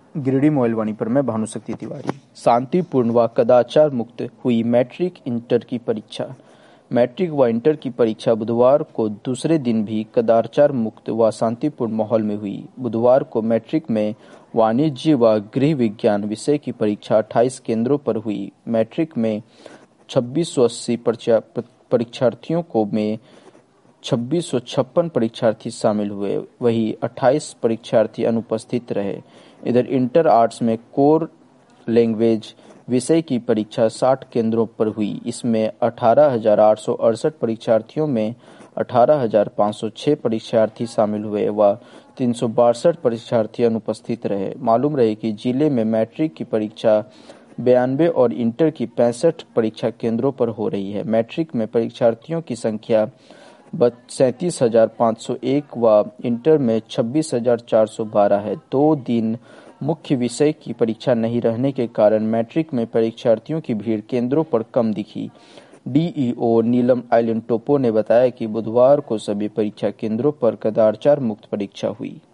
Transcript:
गिरिडीह मोबाइलवाणी पर मैं भानुशक्ति तिवारी। शांतिपूर्ण व कदाचार मुक्त हुई मैट्रिक इंटर की परीक्षा। मैट्रिक व इंटर की परीक्षा बुधवार को दूसरे दिन भी कदाचार मुक्त व शांतिपूर्ण माहौल में हुई। बुधवार को मैट्रिक में वाणिज्य व गृह विज्ञान विषय की परीक्षा 28 केंद्रों पर हुई। मैट्रिक में 2680 परीक्षार्थियों को में 2656 परीक्षार्थी शामिल हुए, वही 28 परीक्षार्थी अनुपस्थित रहे। इधर इंटर आर्ट्स में कोर लैंग्वेज विषय की परीक्षा 60 केंद्रों पर हुई। इसमें 18,868 परीक्षार्थियों में 18,506 परीक्षार्थी शामिल हुए व 362 परीक्षार्थी अनुपस्थित रहे। मालूम रहे कि जिले में मैट्रिक की परीक्षा 92 और इंटर की 65 परीक्षा केंद्रों पर हो रही है। मैट्रिक में परीक्षार्थियों की संख्या 37,501 व इंटर में 26,412 है। 2 दिन मुख्य विषय की परीक्षा नहीं रहने के कारण मैट्रिक में परीक्षार्थियों की भीड़ केंद्रों पर कम दिखी। डीईओ नीलम आइलैंड टोपो ने बताया कि बुधवार को सभी परीक्षा केंद्रों पर कदाचार मुक्त परीक्षा हुई।